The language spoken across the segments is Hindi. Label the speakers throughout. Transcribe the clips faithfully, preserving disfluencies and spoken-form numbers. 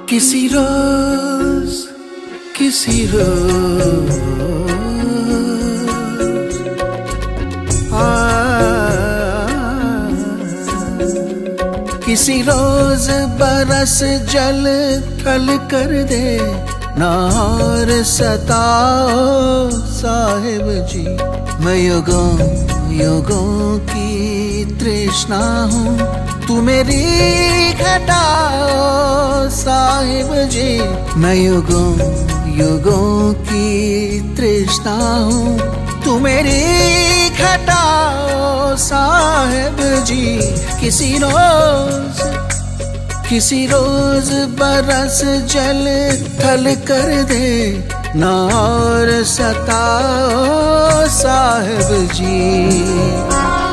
Speaker 1: किसी रोज किसी रोज आ, किसी रोज बरस जल थल कर दे ना और सताओ साहिब जी। मैं युगों युगों की तृष्णा हूँ, तू मेरी घटाओ साहिब जी। मैं युगों युगों की तृष्णा हूँ, तू मेरी घटाओ साहिब जी। किसी रोज किसी रोज बरस जल थल कर दे ना और सताओ साहिब जी।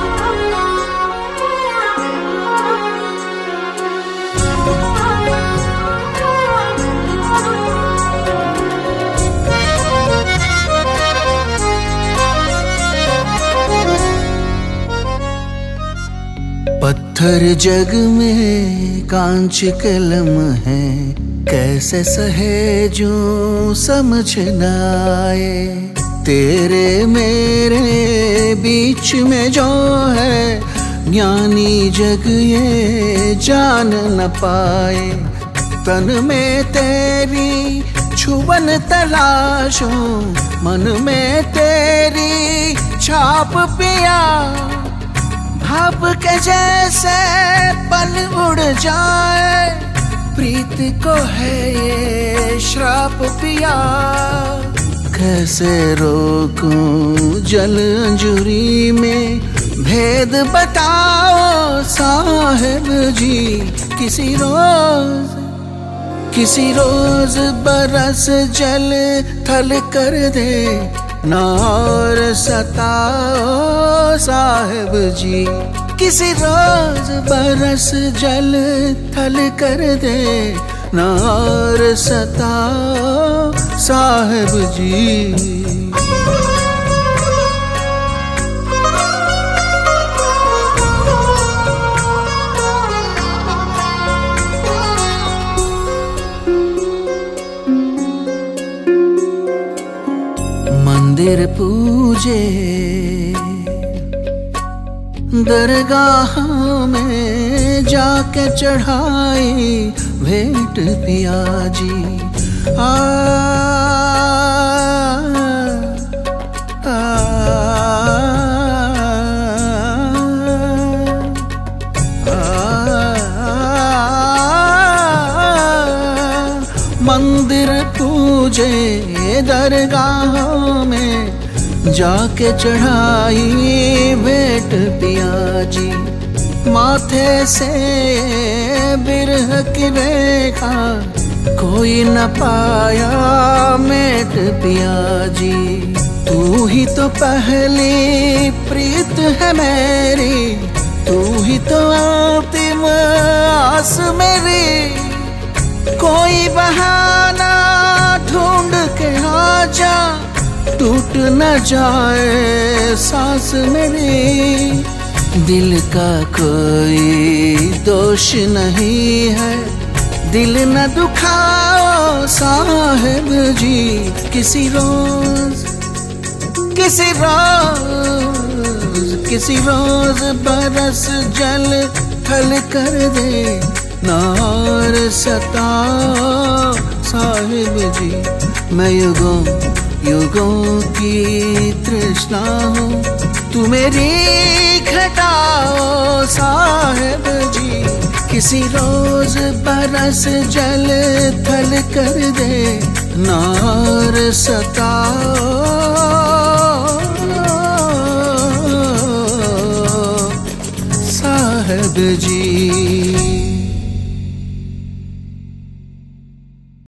Speaker 1: पत्थर जग में कांच कलम है, कैसे सहेजूं समझ न आए। तेरे मेरे बीच में जो है ज्ञानी जग ये जान न पाए। तन में तेरी छुबन तलाशूं, मन में तेरी छाप पिया। भाप के जैसे पल उड़ जाए, प्रीत को है ये श्राप पिया। कैसे रोकूं जल अंजुरी में, भेद बताओ साहिब जी। किसी रोज किसी रोज बरस जल थल कर दे ना और सताओ साहिब जी। किसी रोज बरस जल थल कर दे ना और सताओ साहिब जी। मंदिर पूजे दरगाह में जाके चढ़ाई भेंट पिया जी। आ, आ, आ, मंदिर पूजे दरगाह में जाके चढ़ाई भेंट पिया जी। माथे से बिरह की रेखा कोई न पाया मेट पिया जी। तू ही तो पहली प्रीत है मेरी, तू ही तो अंतिम आस मेरी। कोई बहाना ढूंढ के आ जा, टूट न जाए सांस मेरी। दिल का कोई दोष नहीं है, दिल न दुखाओ साहिब जी। किसी रोज किसी रोज किसी रोज बरस जल थल कर दे ना और सताओ साहिब जी। मैं युगों युगों की तृष्णा हूँ, तू मेरी घटाओ साहिब जी। किसी रोज बरस जल थल कर दे ना और सताओ साहिब जी।